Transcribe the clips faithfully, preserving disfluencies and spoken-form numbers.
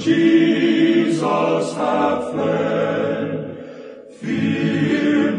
Jesus hath fled. Fear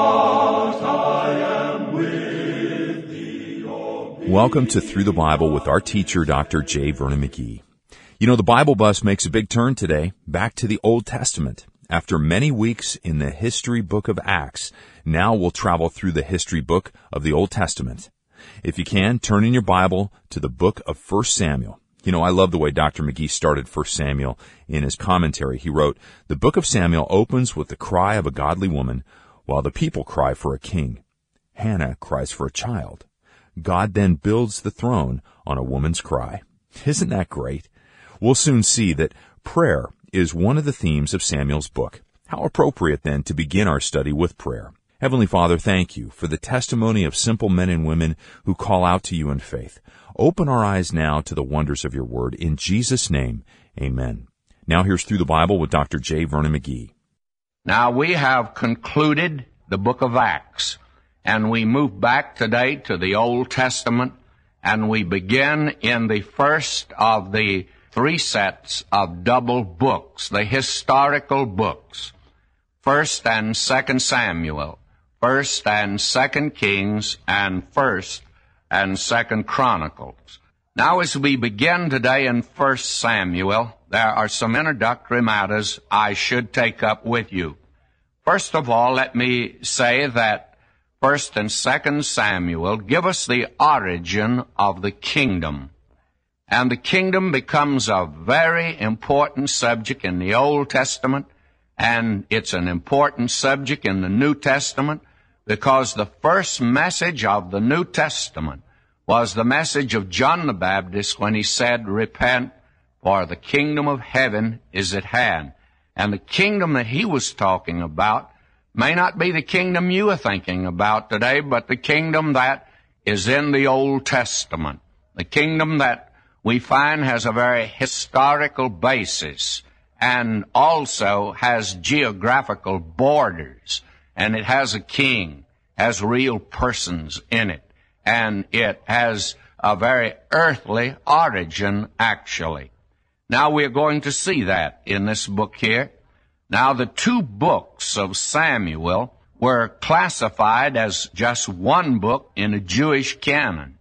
not, I am with thee. O Welcome to Through the Bible with our teacher, Doctor J. Vernon McGee. You know, the Bible bus makes a big turn today, back to the Old Testament. After many weeks in the history book of Acts, now we'll travel through the history book of the Old Testament. If you can, turn in your Bible to the book of First Samuel. You know, I love the way Doctor McGee started First Samuel in his commentary. He wrote, "The book of Samuel opens with the cry of a godly woman, while the people cry for a king. Hannah cries for a child. God then builds the throne on a woman's cry." Isn't that great? We'll soon see that prayer is one of the themes of Samuel's book. How appropriate, then, to begin our study with prayer. Heavenly Father, thank you for the testimony of simple men and women who call out to you in faith. Open our eyes now to the wonders of your word. In Jesus' name, amen. Now here's Through the Bible with Doctor J. Vernon McGee. Now we have concluded the book of Acts, and we move back today to the Old Testament, and we begin in the first of the three sets of double books, the historical books, First and Second Samuel, First and Second Kings, and First and Second Chronicles. Now as we begin today in First Samuel, there are some introductory matters I should take up with you. First of all, let me say that First and Second Samuel give us the origin of the kingdom. And the kingdom becomes a very important subject in the Old Testament, and it's an important subject in the New Testament, because the first message of the New Testament was the message of John the Baptist when he said, "Repent, for the kingdom of heaven is at hand." And the kingdom that he was talking about may not be the kingdom you are thinking about today, but the kingdom that is in the Old Testament. The kingdom that we find has a very historical basis and also has geographical borders. And it has a king, has real persons in it, and it has a very earthly origin, actually. Now we're going to see that in this book here. Now the two books of Samuel were classified as just one book in a Jewish canon.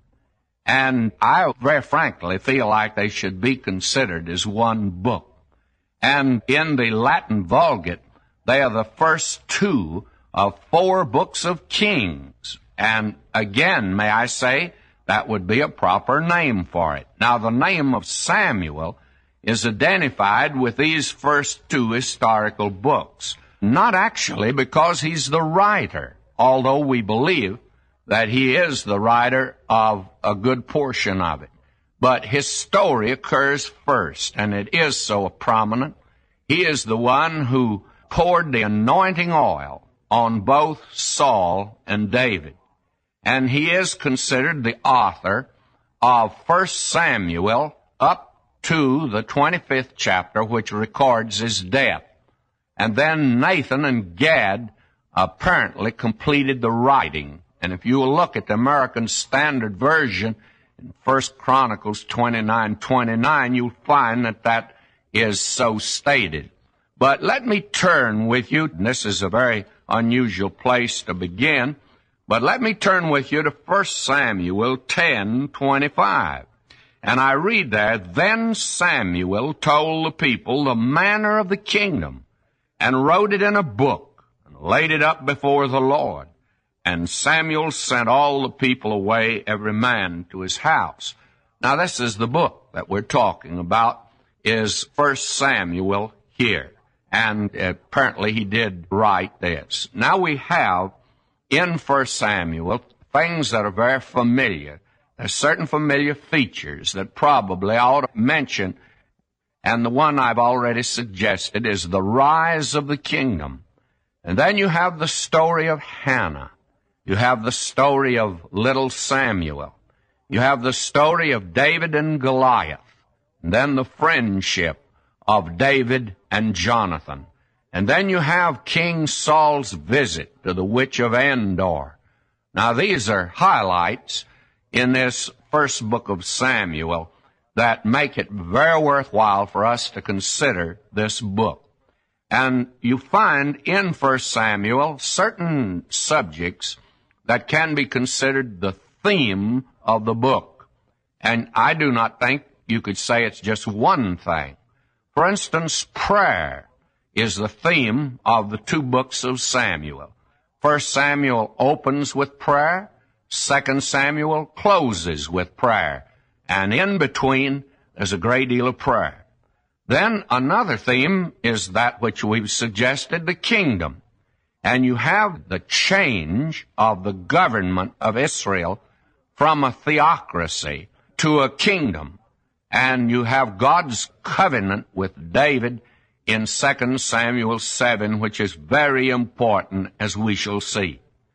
And I very frankly feel like they should be considered as one book. And in the Latin Vulgate, they are the first two of four books of Kings. And again, may I say, that would be a proper name for it. Now, the name of Samuel is identified with these first two historical books. Not actually because he's the writer, although we believe that he is the writer of a good portion of it. But his story occurs first, and it is so prominent. He is the one who poured the anointing oil on both Saul and David. And he is considered the author of First Samuel up to the twenty-fifth chapter, which records his death. And then Nathan and Gad apparently completed the writing. And if you will look at the American Standard Version in First Chronicles twenty-nine twenty-nine, you'll find that that is so stated. But let me turn with you, and this is a very unusual place to begin, but let me turn with you to First Samuel ten twenty-five. And I read there, "Then Samuel told the people the manner of the kingdom, and wrote it in a book, and laid it up before the Lord. And Samuel sent all the people away, every man to his house." Now this is the book that we're talking about, is First Samuel here. And apparently he did write this. Now we have in First Samuel things that are very familiar. There's certain familiar features that probably I ought to mention, and the one I've already suggested is the rise of the kingdom. And then you have the story of Hannah. You have the story of little Samuel. You have the story of David and Goliath. And then the friendship of David and Jonathan. And then you have King Saul's visit to the witch of Endor. Now these are highlights in this first book of Samuel that make it very worthwhile for us to consider this book. And you find in First Samuel certain subjects that can be considered the theme of the book. And I do not think you could say it's just one thing. For instance, prayer is the theme of the two books of Samuel. First Samuel opens with prayer. Second Samuel closes with prayer. And in between, there's a great deal of prayer. Then another theme is that which we've suggested, the kingdom. And you have the change of the government of Israel from a theocracy to a kingdom. And you have God's covenant with David in Second Samuel seven, which is very important, as we shall see.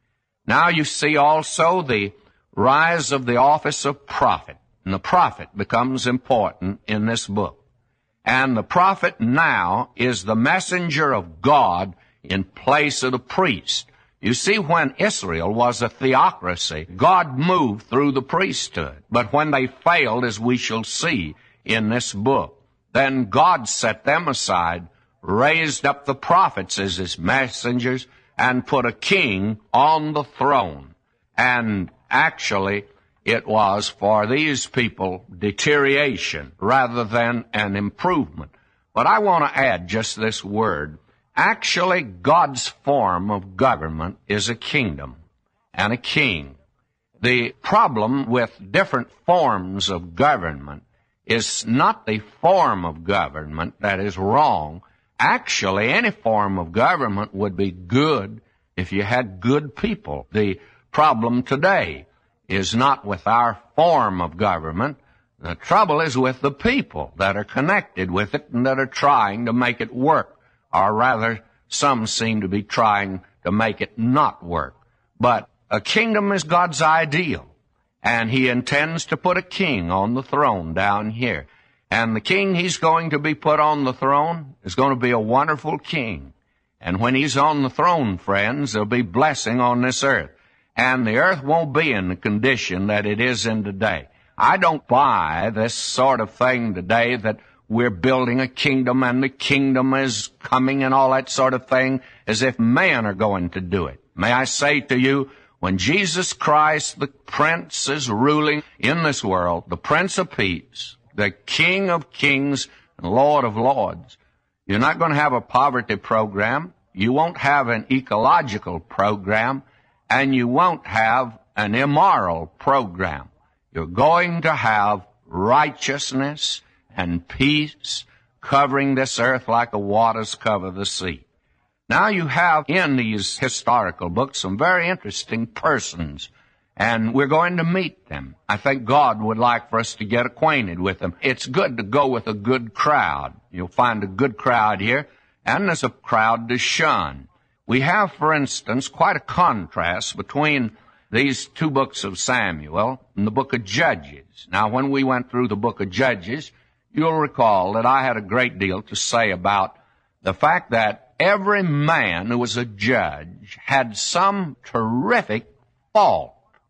Now you see also the rise of the office of prophet. And the prophet becomes important in this book. And the prophet now is the messenger of God in place of the priest. You see, when Israel was a theocracy, God moved through the priesthood. But when they failed, as we shall see in this book, then God set them aside, raised up the prophets as his messengers, and put a king on the throne. And actually, it was for these people deterioration rather than an improvement. But I want to add just this word. Actually, God's form of government is a kingdom and a king. The problem with different forms of government is not the form of government that is wrong. Actually, any form of government would be good if you had good people. The problem today is not with our form of government. The trouble is with the people that are connected with it and that are trying to make it work. Or rather, some seem to be trying to make it not work. But a kingdom is God's ideal, and he intends to put a king on the throne down here. And the king he's going to be put on the throne is going to be a wonderful king. And when he's on the throne, friends, there'll be blessing on this earth. And the earth won't be in the condition that it is in today. I don't buy this sort of thing today that we're building a kingdom and the kingdom is coming and all that sort of thing as if men are going to do it. May I say to you, when Jesus Christ, the Prince, is ruling in this world, the Prince of Peace, the King of Kings and Lord of Lords, you're not going to have a poverty program, you won't have an ecological program, and you won't have an immoral program. You're going to have righteousness and peace covering this earth like the waters cover the sea. Now you have in these historical books some very interesting persons, and we're going to meet them. I think God would like for us to get acquainted with them. It's good to go with a good crowd. You'll find a good crowd here, and there's a crowd to shun. We have, for instance, quite a contrast between these two books of Samuel and the book of Judges. Now, when we went through the book of Judges, you'll recall that I had a great deal to say about the fact that every man who was a judge had some terrific fault,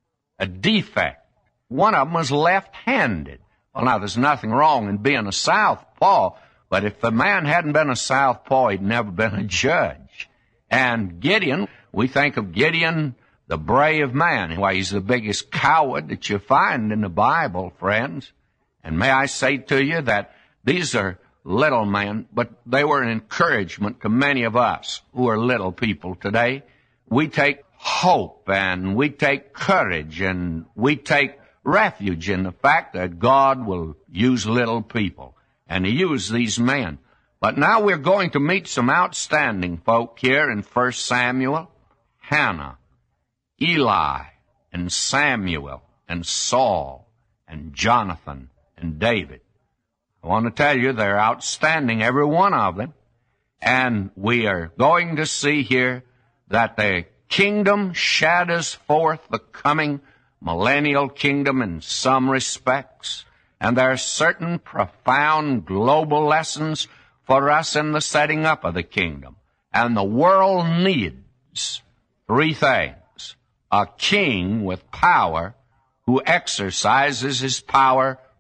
a defect. One of them was left-handed. Well, now, there's nothing wrong in being a southpaw, but if the man hadn't been a southpaw, he'd never been a judge. And Gideon, we think of Gideon, the brave man. Why, he's the biggest coward that you find in the Bible, friends. And may I say to you that these are little men, but they were an encouragement to many of us who are little people today. We take hope and we take courage and we take refuge in the fact that God will use little people. And he used these men. But now we're going to meet some outstanding folk here in First Samuel. Hannah, Eli, and Samuel, and Saul, and Jonathan, and David. I want to tell you they're outstanding, every one of them. And we are going to see here that the kingdom shadows forth the coming millennial kingdom in some respects. And there are certain profound global lessons for us in the setting up of the kingdom. And the world needs three things. A king with power who exercises his power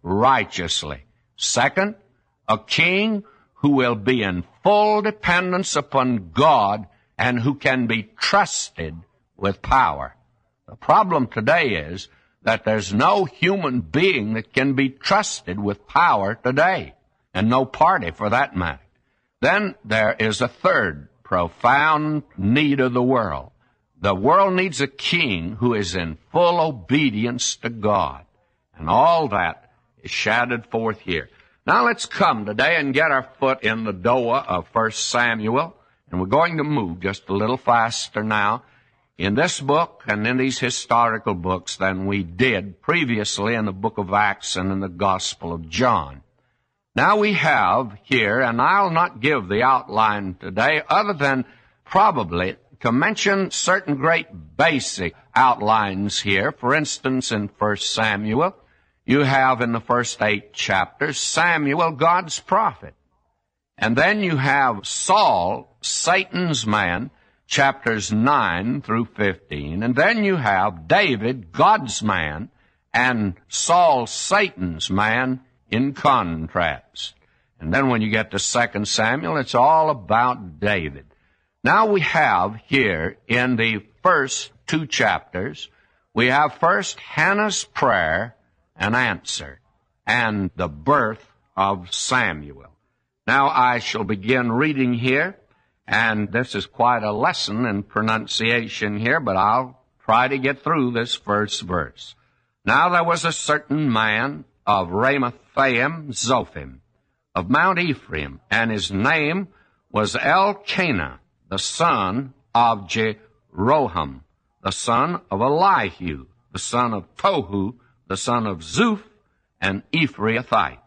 righteously. Second, a king who will be in full dependence upon God and who can be trusted with power. The problem today is that there's no human being that can be trusted with power today, and no party for that matter. Then there is a third profound need of the world. The world needs a king who is in full obedience to God. And all that is shadowed forth here. Now let's come today and get our foot in the door of First Samuel. And we're going to move just a little faster now in this book and in these historical books than we did previously in the book of Acts and in the Gospel of John. Now we have here, and I'll not give the outline today other than probably to mention certain great basic outlines here. For instance, in First Samuel, you have in the first eight chapters Samuel, God's prophet. And then you have Saul, Satan's man, chapters nine through fifteen. And then you have David, God's man, and Saul, Satan's man, in contrast. And then when you get to Second Samuel, it's all about David. Now we have here in the first two chapters, we have first Hannah's prayer and answer, and the birth of Samuel. Now I shall begin reading here, and this is quite a lesson in pronunciation here, but I'll try to get through this first verse. Now there was a certain man of Ramathaim Zophim, of Mount Ephraim, and his name was Elkanah, the son of Jeroham, the son of Elihu, the son of Tohu, the son of Zuph, an Ephrathite.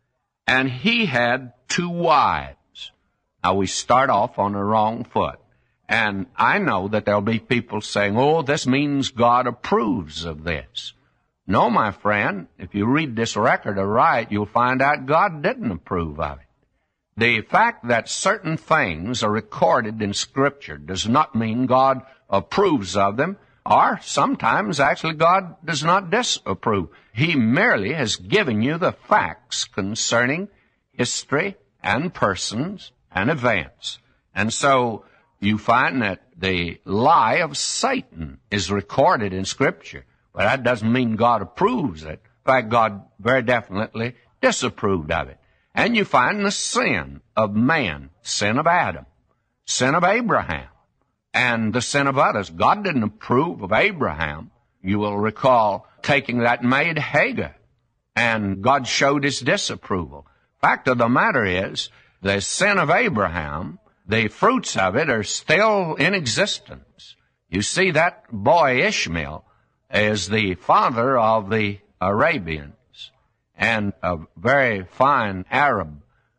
And he had two wives. Now we start off on the wrong foot. And I know that there'll be people saying, oh, this means God approves of this. No, my friend, if you read this record aright, you'll find out God didn't approve of it. The fact that certain things are recorded in Scripture does not mean God approves of them, or sometimes actually God does not disapprove. He merely has given you the facts concerning history and persons and events. And so you find that the lie of Satan is recorded in Scripture. But that doesn't mean God approves it. In fact, God very definitely disapproved of it. And you find the sin of man, sin of Adam, sin of Abraham, and the sin of others. God didn't approve of Abraham. You will recall taking that maid Hagar, and God showed his disapproval. Fact of the matter is, the sin of Abraham, the fruits of it are still in existence. You see, that boy Ishmael is the father of the Arabians, and a very fine Arab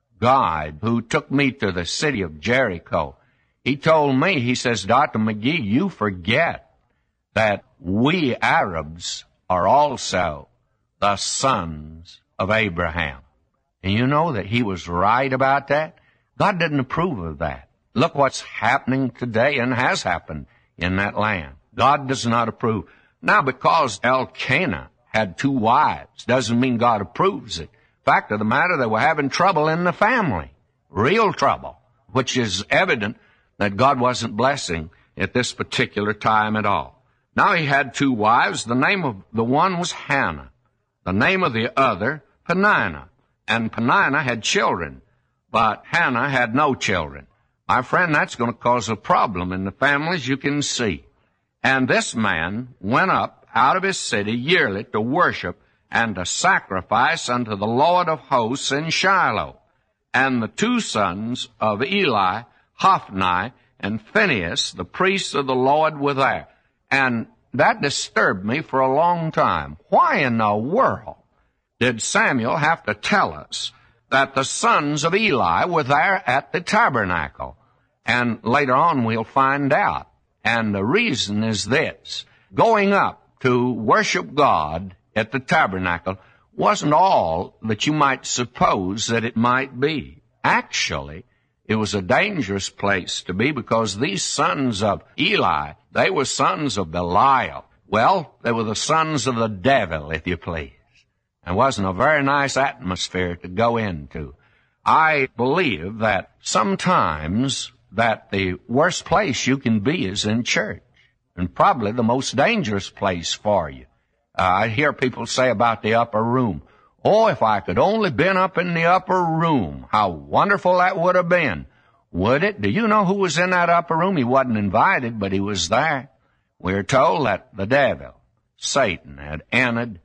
guide who took me to the city of Jericho. He told me, he says, Doctor McGee, you forget that we Arabs are also the sons of Abraham. And you know that he was right about that? God didn't approve of that. Look what's happening today and has happened in that land. God does not approve. Now, because Elkanah had two wives doesn't mean God approves it. Fact of the matter, they were having trouble in the family, real trouble, which is evident that God wasn't blessing at this particular time at all. Now he had two wives. The name of the one was Hannah. The name of the other, Peninnah. And Peninnah had children, but Hannah had no children. My friend, that's going to cause a problem in the families, you can see. And this man went up out of his city yearly to worship and to sacrifice unto the Lord of hosts in Shiloh. And the two sons of Eli, Hophni and Phinehas, the priests of the Lord, were there. And that disturbed me for a long time. Why in the world did Samuel have to tell us that the sons of Eli were there at the tabernacle? And later on we'll find out. And the reason is this. Going up to worship God at the tabernacle wasn't all that you might suppose that it might be. Actually, it was a dangerous place to be because these sons of Eli, they were sons of Belial. Well, they were the sons of the devil, if you please. and wasn't a very nice atmosphere to go into. I believe that sometimes that the worst place you can be is in church, and probably the most dangerous place for you. Uh, I hear people say about the upper room, oh, if I could only been up in the upper room, how wonderful that would have been. Would it? Do you know who was in that upper room? He wasn't invited, but he was there. We're told that the devil, Satan, had entered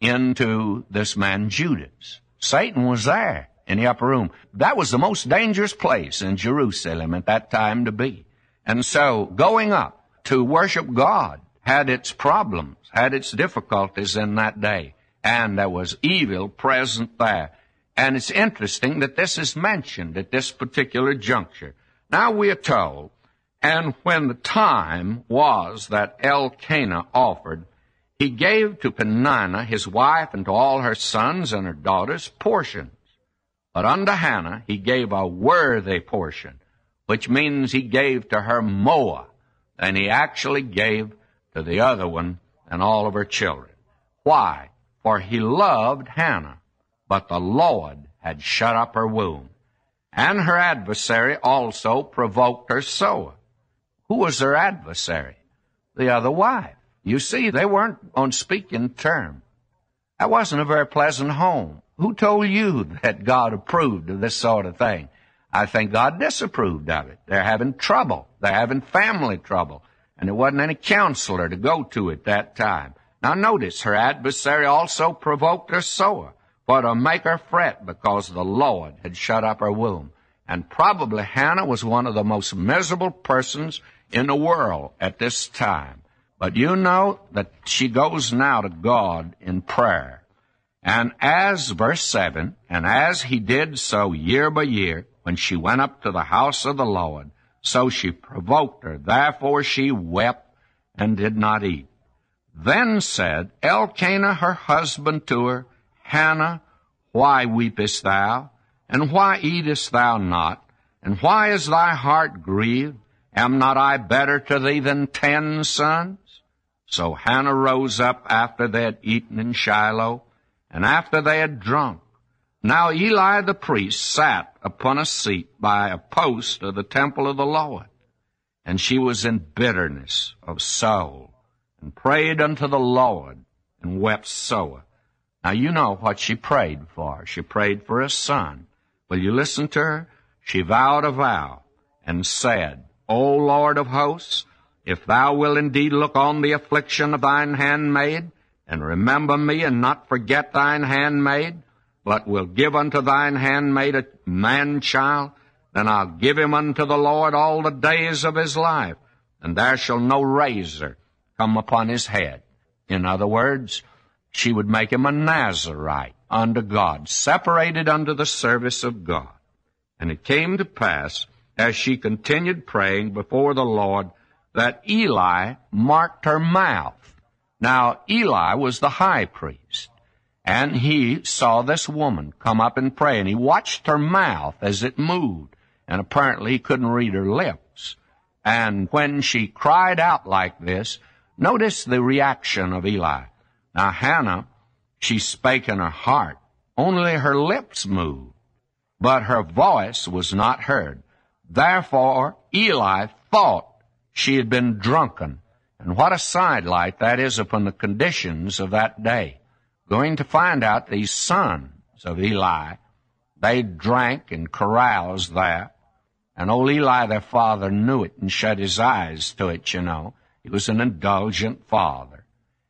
into this man Judas. Satan was there in the upper room. That was the most dangerous place in Jerusalem at that time to be. And so going up to worship God had its problems, had its difficulties in that day. And there was evil present there. And it's interesting that this is mentioned at this particular juncture. Now we are told, and when the time was that Elkanah offered, he gave to Peninnah his wife and to all her sons and her daughters portions. But unto Hannah he gave a worthy portion, which means he gave to her more than he actually gave to the other one and all of her children. Why? For he loved Hannah, but the Lord had shut up her womb. And her adversary also provoked her sore. Who was her adversary? The other wife. You see, they weren't on speaking terms. That wasn't a very pleasant home. Who told you that God approved of this sort of thing? I think God disapproved of it. They're having trouble. They're having family trouble. And there wasn't any counselor to go to at that time. Now notice, her adversary also provoked her sore, for to make her fret, because the Lord had shut up her womb. And probably Hannah was one of the most miserable persons in the world at this time. But you know that she goes now to God in prayer. And as, verse seven, and as he did so year by year, when she went up to the house of the Lord, so she provoked her. Therefore she wept and did not eat. Then said Elkanah her husband to her, Hannah, why weepest thou? And why eatest thou not? And why is thy heart grieved? Am not I better to thee than ten sons? So Hannah rose up after they had eaten in Shiloh, and after they had drunk. Now Eli the priest sat upon a seat by a post of the temple of the Lord. And she was in bitterness of soul, and prayed unto the Lord, and wept sore. Now you know what she prayed for. She prayed for a son. Will you listen to her? She vowed a vow, and said, O Lord of hosts, if thou wilt indeed look on the affliction of thine handmaid, and remember me, and not forget thine handmaid, but will give unto thine handmaid a man-child, then I'll give him unto the Lord all the days of his life, and there shall no razor come upon his head. In other words, she would make him a Nazarite unto God, separated unto the service of God. And it came to pass, as she continued praying before the Lord, that Eli marked her mouth. Now, Eli was the high priest, and he saw this woman come up and pray, and he watched her mouth as it moved, and apparently he couldn't read her lips. And when she cried out like this, notice the reaction of Eli. Now, Hannah, she spake in her heart. Only her lips moved, but her voice was not heard. Therefore, Eli thought she had been drunken. And what a sidelight that is upon the conditions of that day. Going to find out these sons of Eli, they drank and caroused there. And old Eli, their father, knew it and shut his eyes to it, you know. He was an indulgent father.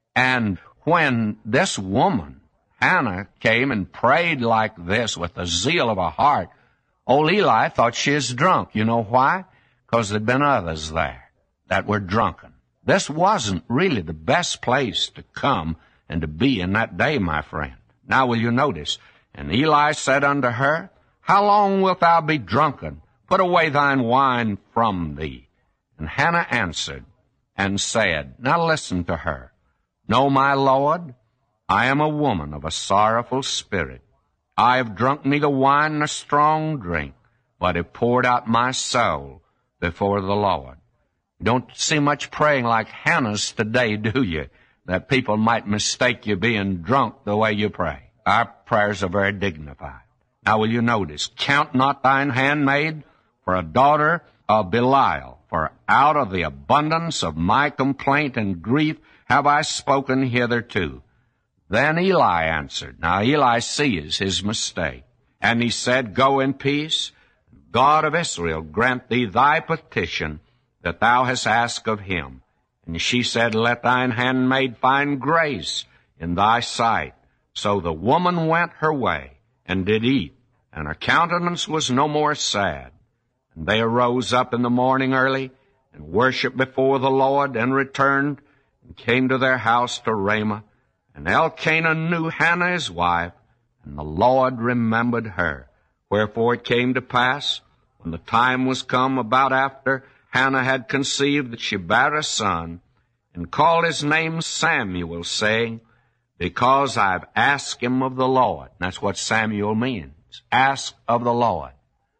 And when this woman, Hannah, came and prayed like this with the zeal of her heart, old Eli thought she was drunk. You know why? Because there'd been others there that were drunken. This wasn't really the best place to come and to be in that day, my friend. Now will you notice, and Eli said unto her, How long wilt thou be drunken? Put away thine wine from thee. And Hannah answered and said, Now listen to her. No, my Lord, I am a woman of a sorrowful spirit. I have drunk neither wine nor strong drink, but have poured out my soul before the Lord. You don't see much praying like Hannah's today, do you? That people might mistake you being drunk the way you pray. our prayers are very dignified. Now will you notice, count not thine handmaid for a daughter of Belial, for out of the abundance of my complaint and grief have I spoken hitherto. Then Eli answered. Now Eli sees his mistake. And he said, Go in peace. God of Israel grant thee thy petition that thou hast asked of him. And she said, Let thine handmaid find grace in thy sight. So the woman went her way and did eat, and her countenance was no more sad. And they arose up in the morning early and worshipped before the Lord, and returned and came to their house to Ramah. And Elkanah knew Hannah his wife, and the Lord remembered her. Wherefore it came to pass, when the time was come about after Hannah had conceived, that she bare a son, and called his name Samuel, saying, Because I've asked him of the Lord. That's what Samuel means, ask of the Lord.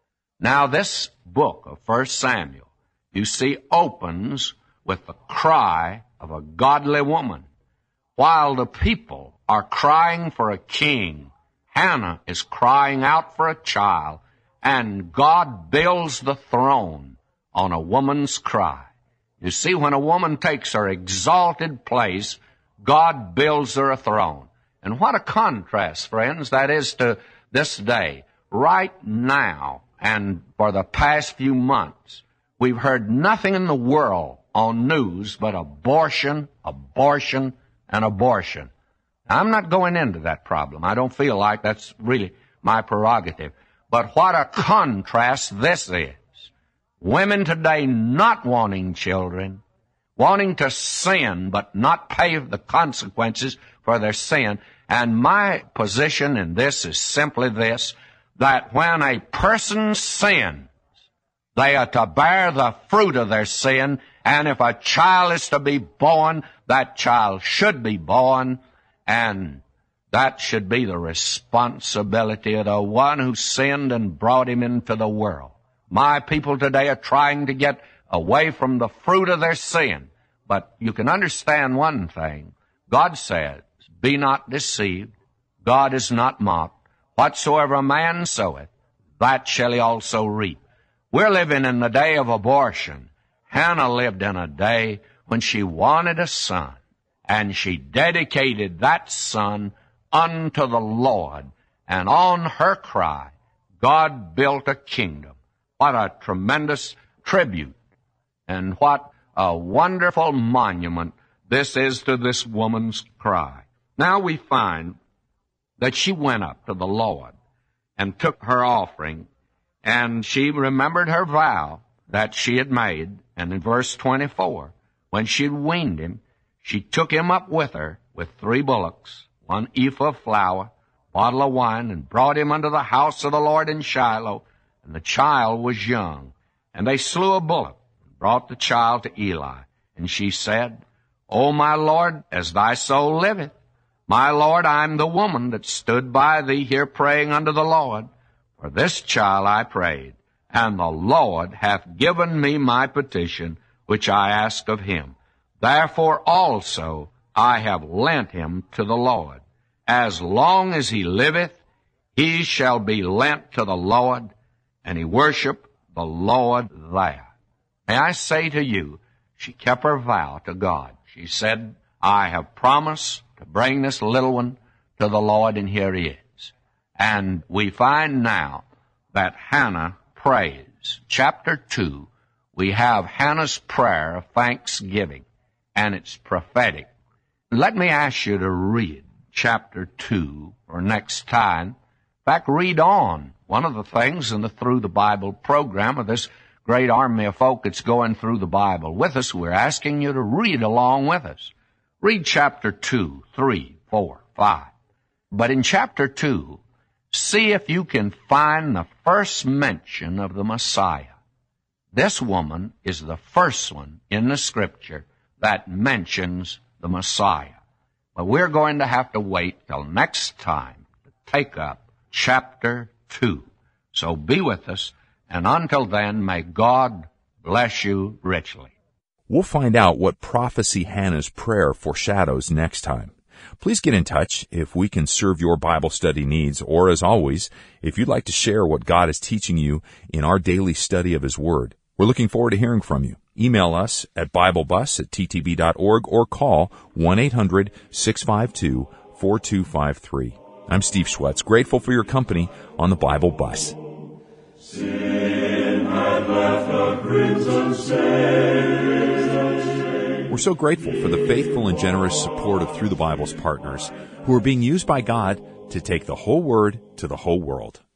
Now this book of First Samuel, you see, opens with the cry of a godly woman. While the people are crying for a king, Hannah is crying out for a child, and God builds the throne on a woman's cry. You see, when a woman takes her exalted place, God builds her a throne. And what a contrast, friends, that is to this day. Right now, and for the past few months, we've heard nothing in the world on news but abortion, abortion, and abortion. Now, I'm not going into that problem. I don't feel like that's really my prerogative. But what a contrast this is. Women today not wanting children, wanting to sin but not pay the consequences for their sin. And my position in this is simply this, that when a person sins, they are to bear the fruit of their sin, and if a child is to be born, that child should be born, and that should be the responsibility of the one who sinned and brought him into the world. My people today are trying to get away from the fruit of their sin. But you can understand one thing. God says, Be not deceived. God is not mocked. Whatsoever a man soweth, that shall he also reap. We're living in the day of abortion. Hannah lived in a day when she wanted a son, and she dedicated that son unto the Lord. And on her cry, God built a kingdom. What a tremendous tribute, and what a wonderful monument this is to this woman's cry. Now we find that she went up to the Lord and took her offering, and she remembered her vow that she had made. And in verse twenty-four, when she weaned him, she took him up with her with three bullocks, one ephah of flour, bottle of wine, and brought him unto the house of the Lord in Shiloh. And the child was young. And they slew a bullock and brought the child to Eli. And she said, O my Lord, as thy soul liveth, my Lord, I am the woman that stood by thee here praying unto the Lord. For this child I prayed, and the Lord hath given me my petition, which I asked of him. Therefore also I have lent him to the Lord. As long as he liveth, he shall be lent to the Lord, and he worshiped the Lord there. May I say to you, she kept her vow to God. She said, I have promised to bring this little one to the Lord, and here he is. And we find now that Hannah prays. Chapter two, we have Hannah's prayer of thanksgiving, and it's prophetic. Let me ask you to read chapter two for next time. In fact, read on. One of the things in the Through the Bible program of this great army of folk that's going through the Bible with us, we're asking you to read along with us. Read chapter two, three, four, five. But in chapter two, see if you can find the first mention of the Messiah. This woman is the first one in the Scripture that mentions the Messiah. But we're going to have to wait till next time to take up chapter two. So be with us, and until then, may God bless you richly. We'll find out what prophecy Hannah's prayer foreshadows next time. Please get in touch if we can serve your Bible study needs, or as always, if you'd like to share what God is teaching you in our daily study of His Word. We're looking forward to hearing from you. Email us at biblebus at t t b dot org or call one eight hundred six five two four two five three. I'm Steve Schwetz, grateful for your company on the Bible Bus. Sin had left a crimson stain. We're so grateful for the faithful and generous support of Through the Bible's partners, who are being used by God to take the whole Word to the whole world.